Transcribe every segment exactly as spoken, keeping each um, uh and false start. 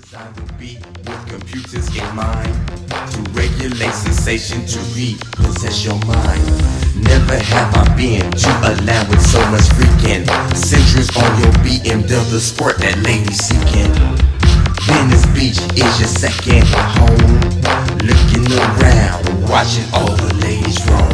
Design the beat with computers in mind to regulate sensation, to repossess your mind. Never have I been to a land with so much freaking centuries on your B M W sport that ladies seeking. Venice Beach is your second home. Looking around, watching all the ladies roam.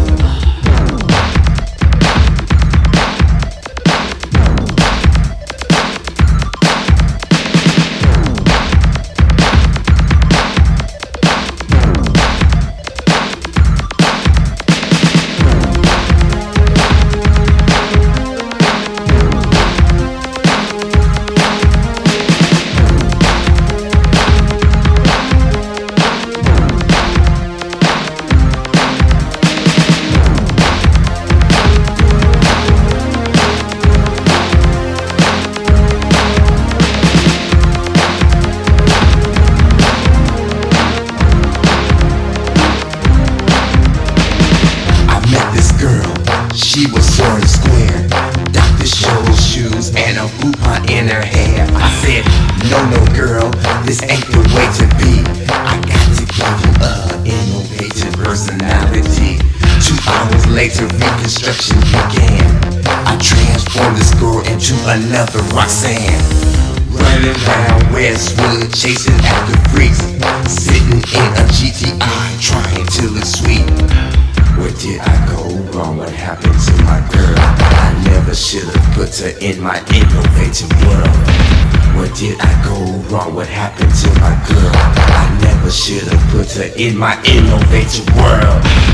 She was short and square, Doctor Scholl's shoes and a coupon in her hair. I said, no, no girl, this ain't the way to be. I got to give you a innovative personality. Two hours later, reconstruction began. I transformed this girl into another Roxanne. Running around Westwood, chasing after freaks, sitting in a G T I, trying to look sweet. Where did I go wrong? What happened to my girl? I never should have put her in my innovative world. Where did I go wrong? What happened to my girl? I never should have put her in my innovative world.